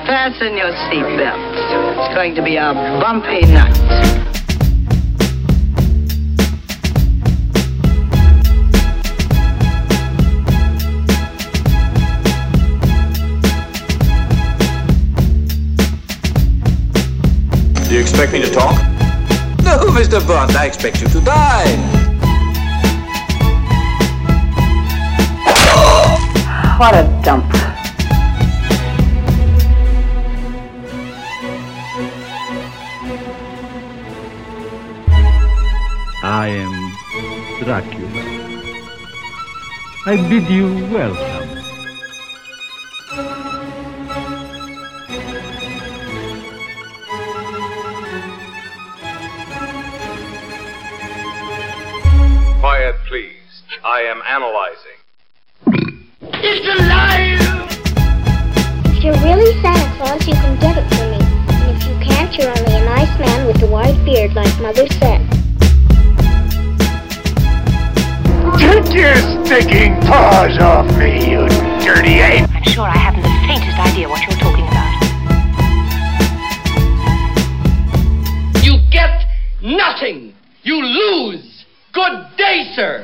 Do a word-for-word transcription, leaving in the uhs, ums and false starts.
Fasten your seatbelts. It's going to be a bumpy night. Do you expect me to talk? No, Mister Bond, I expect you to die. What a dump. I am Dracula. I bid you welcome. Quiet, please. I am analyzing. It's alive! If you're really Santa Claus, you can get it for me. And if you can't, you're only a nice man with a white beard, like Mother said. Take your stinking paws off me, you dirty ape! I'm sure I haven't the faintest idea what you're talking about. You get nothing! You lose!